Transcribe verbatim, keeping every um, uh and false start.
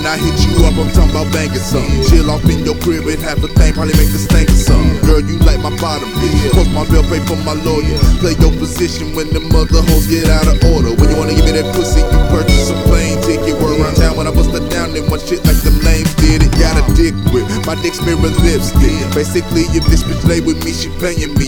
When I hit you up, I'm talking about banging something. Chill off in your crib and half a thing, probably make the stink or something. Girl, you like my bottom bitch. Post my bill, pay for my lawyer. Play your position when the mother hoes get out of order. When you wanna give me that pussy, you purchase a plane ticket. Word around town when I bust her down, then one shit like them lames did it. Got a dick with my dick's mirror lipstick. Basically, if this bitch lay with me, she paying me.